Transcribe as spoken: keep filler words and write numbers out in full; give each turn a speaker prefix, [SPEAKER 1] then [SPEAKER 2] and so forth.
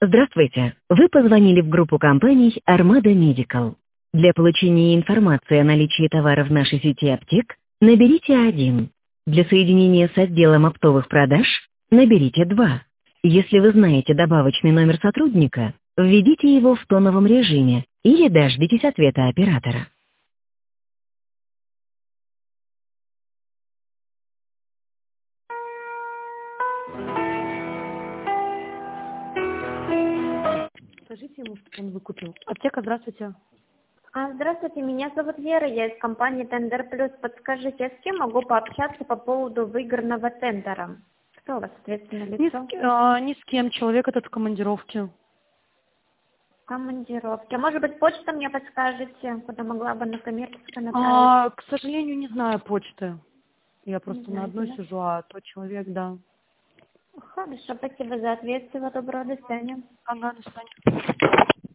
[SPEAKER 1] Здравствуйте. Вы позвонили в группу компаний Armada Medical. Для получения информации о наличии товара в нашей сети аптек наберите один. Для соединения с отделом оптовых продаж наберите два. Если вы знаете добавочный номер сотрудника, введите его в тоновом режиме или дождитесь ответа оператора. Скажите ему, что он выкупил. Аптека, здравствуйте.
[SPEAKER 2] А, Здравствуйте, меня зовут Вера, я из компании Тендер Плюс. Подскажите, с кем могу пообщаться по поводу выигранного тендера? Кто у вас ответственное
[SPEAKER 3] Ни
[SPEAKER 2] лицо?
[SPEAKER 3] с, а, ни с кем, человек этот в командировке.
[SPEAKER 2] Командировки. А может быть, почту мне подскажете, куда могла бы на коммерческое направить?
[SPEAKER 3] А, к сожалению, не знаю почты. Я просто
[SPEAKER 2] Не
[SPEAKER 3] на
[SPEAKER 2] знаете,
[SPEAKER 3] одной
[SPEAKER 2] да?
[SPEAKER 3] сижу, а тот человек, да.
[SPEAKER 2] Хорошо, спасибо за ответ. Всего доброго, до свидания.
[SPEAKER 3] Ага, до свидания.